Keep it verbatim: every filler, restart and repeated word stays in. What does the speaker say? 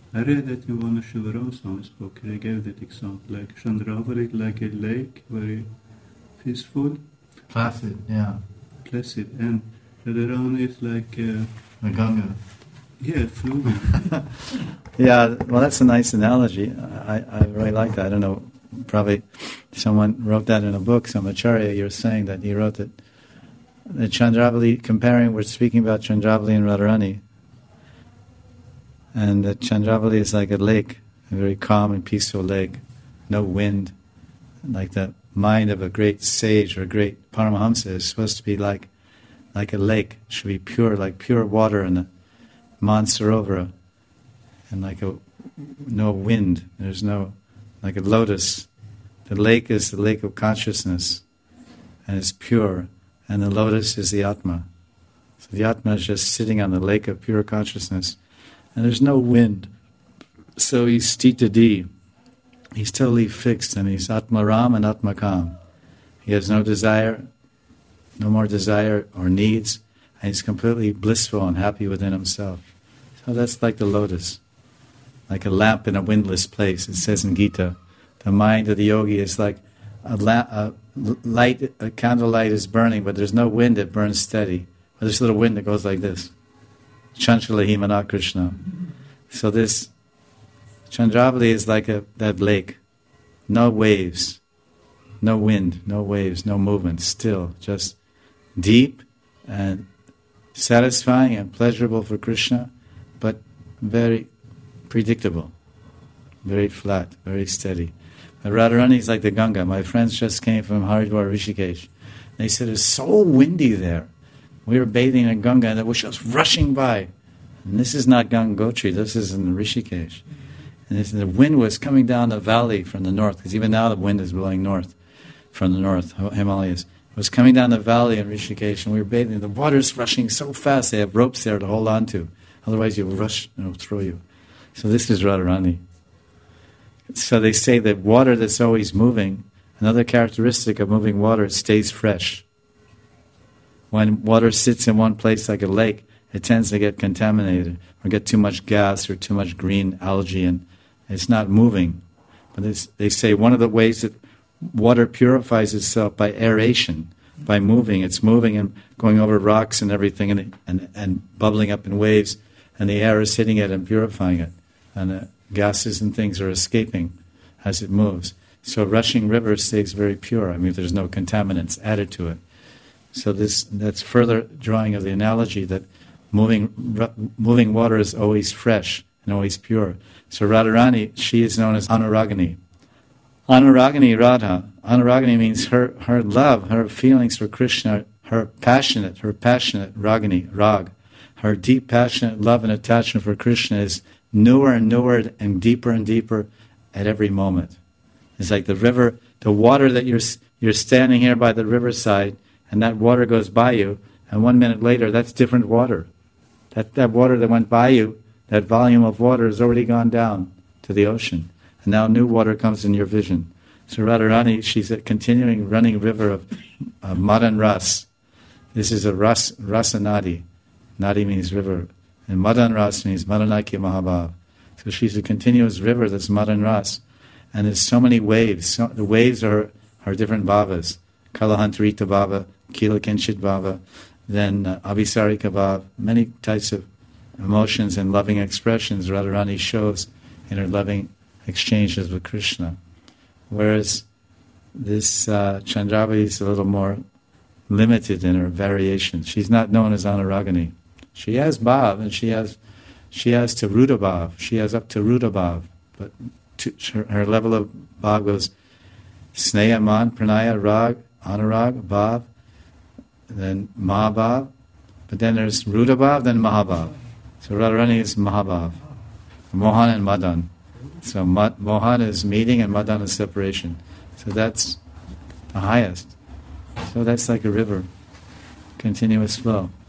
I read that in one of Shiva Ram Swami's book, he gave that example, like Chandravali, like a lake, very peaceful. Placid, yeah. Placid, and Radharani is like uh, the Ganga. Yeah, flowing. Yeah, well, that's a nice analogy. I, I really like that. I don't know, probably someone wrote that in a book, some Acharya, you're saying that he wrote that. The Chandravali, comparing, we're speaking about Chandravali and Radharani. And that Chandravali is like a lake, a very calm and peaceful lake, no wind. Like the mind of a great sage or a great Paramahamsa is supposed to be like like a lake. It should be pure, like pure water in a Mansarovara. And like a no wind. There's no, like a lotus. The lake is the lake of consciousness, and it's pure. And the lotus is the Atma. So the Atma is just sitting on the lake of pure consciousness. And there's no wind. So he's Stita-di. He's totally fixed, and he's Atmaram and Atmakam. He has no desire, no more desire or needs, and he's completely blissful and happy within himself. So that's like the lotus, like a lamp in a windless place. It says in Gita, the mind of the yogi is like a, lamp, a light, a candlelight is burning, but there's no wind, it burns steady. But there's a little wind that goes like this. Chanchala Himana Krishna. So this Chandravali is like a, that lake. No waves, no wind, no waves, no movement, still, just deep and satisfying and pleasurable for Krishna, but very predictable, very flat, very steady. But Radharani is like the Ganga. My friends just came from Haridwar, Rishikesh. They said it's so windy there. We were bathing in Ganga and it was just rushing by. And this is not Gangotri, this is in Rishikesh. And this, the wind was coming down the valley from the north, because even now the wind is blowing north, from the north, Himalayas. It was coming down the valley in Rishikesh, and we were bathing. The water's rushing so fast, they have ropes there to hold on to. Otherwise you'll rush and it'll throw you. So this is Radharani. So they say that water that's always moving, another characteristic of moving water, it stays fresh. When water sits in one place like a lake, it tends to get contaminated or get too much gas or too much green algae, and it's not moving. But it's, they say one of the ways that water purifies itself by aeration, by moving. It's moving and going over rocks and everything, and and, and bubbling up in waves, and the air is hitting it and purifying it, and the gases and things are escaping as it moves. So a rushing river stays very pure. I mean, there's no contaminants added to it. So this that's further drawing of the analogy that moving ru- moving water is always fresh and always pure. So Radharani, she is known as Anuragani. Anuragani Radha. Anuragani means her, her love, her feelings for Krishna, her passionate, her passionate Ragini, Rag. Her deep passionate love and attachment for Krishna is newer and newer and deeper and deeper at every moment. It's like the river, the water that you're you're standing here by the riverside, and that water goes by you, and one minute later, that's different water. That that water that went by you, that volume of water has already gone down to the ocean. And now new water comes in your vision. So Radharani, she's a continuing running river of uh, Madan Ras. This is a Ras, Rasa Nadi. Nadi means river. And Madan Ras means Madanakya Mahabhav. So she's a continuous river that's Madan Ras. And there's so many waves. So, the waves are, are different bhavas. Kalahantarita bhava, Kila Kinchit bhava, then uh, Abhisarika bhava, many types of emotions and loving expressions Radharani shows in her loving exchanges with Krishna. Whereas this uh, Chandravali is a little more limited in her variations. She's not known as Anuragani. She has bhav, and she has she has to Ruda bhav. She has up to Ruda bhav, but to, her, her level of bhav goes Sneha, Man, Pranaya, Rag, Anurag, Bhav, then Mahabhav, but then there's Ruda bhav, then Mahabhav. So Radharani is Mahabhav, Mohan and Madan. So Mohan is meeting and Madan is separation. So that's the highest. So that's like a river, continuous flow.